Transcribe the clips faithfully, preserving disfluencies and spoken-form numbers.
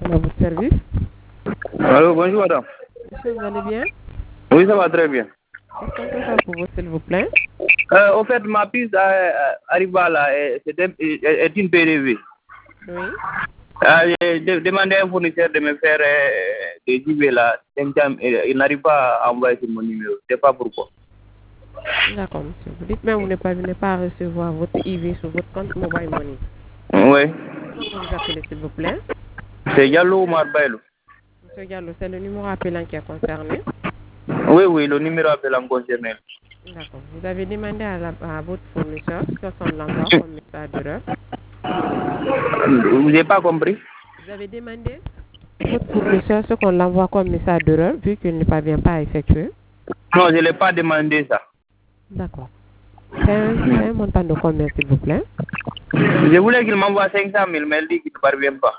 à votre service. Allô, bonjour madame. Monsieur, vous allez bien? Oui, ça va très bien. Qu'est-ce qu'on peut faire pour vous, s'il vous plaît? Euh, au fait, ma piste euh, arrive là, est, est, est une P D V. Oui. Euh, J'ai de- demandé à un fournisseur de me faire euh, des I V là. Il, il n'arrive pas à envoyer sur mon numéro. Je ne sais pas pourquoi. D'accord, monsieur. Vous dites même vous n'êtes pas, vous n'êtes pas à recevoir votre I V sur votre compte Mobile Money. Oui. Comment vous vous appelez, s'il vous plaît? C'est Yallo Marbailo. Monsieur Gallo, c'est le numéro appelant qui est concerné. Oui, oui, le numéro appelant concerné. D'accord. Vous avez demandé à, la, à votre fournisseur ce qu'on l'envoie comme message d'erreur. Vous n'avez pas compris? Vous avez demandé à votre fournisseur ce qu'on l'envoie comme message d'erreur vu qu'il ne parvient pas à effectuer. Non, je ne l'ai pas demandé ça. D'accord. C'est un, c'est un montant de combien, s'il vous plaît? Je voulais qu'il m'envoie cinq cent mille, mais il dit qu'il ne parvient pas.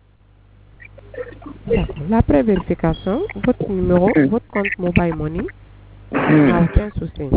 D'accord. Après vérification, votre numéro, votre compte Mobile Money n'a aucun souci.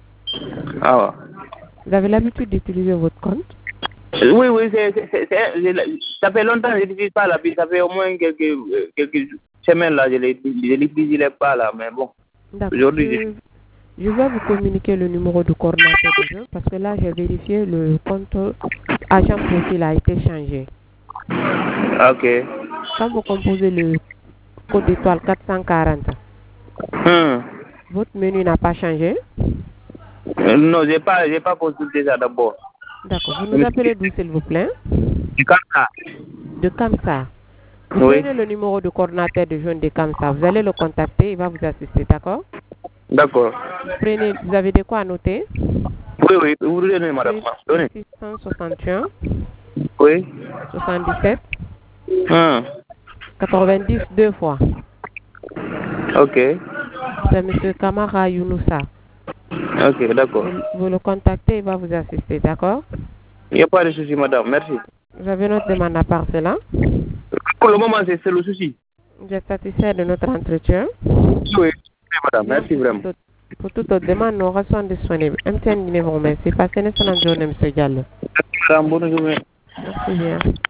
Ah ouais. Vous avez l'habitude d'utiliser votre compte? Oui, oui, c'est, c'est, c'est, c'est- ça fait longtemps que je n'utilise pas la piste. Ça fait au moins quelques, quelques semaines là, je ne l'utilise pas là, mais bon. D'accord. Aujourd'hui, Je, je vais vous communiquer le numéro du coordinateur de jeu parce que là, j'ai vérifié le compte agent profil a été changé. je... Ok. Quand vous composez le code étoile quatre cent quarante, Hmm. votre menu n'a pas changé? Euh, Non, je n'ai pas, j'ai pas consulté ça d'abord. D'accord. Vous nous appelez d'où, s'il vous plaît? C'est comme ça. De Kamsa. Vous Oui. prenez le numéro du coordinateur de jeune de Kamsa. Vous allez le contacter, il va vous assister, d'accord? D'accord. Prenez, vous avez de quoi noter? Oui, oui, vous donnez, madame. Donnez. six cent soixante et un, Oui. soixante-dix-sept, Hmm. quatre-vingt-dix deux fois. Ok. C'est M. Kamara Younoussa. Ok, d'accord. Vous, vous le contactez, il va vous assister, d'accord? Il n'y a pas de souci, madame. Merci. Vous avez notre demande à part cela? Pour le moment, c'est c'est le souci. Vous êtes satisfait de notre entretien? Oui, oui, madame. Bien, Merci pour vraiment. toute autre, pour toute autre demande, nos ressources sont disponibles. M T N Guinée vous remercie. Passez une excellente journée, M. Diallo. Merci, madame. Bonne journée. Merci bien.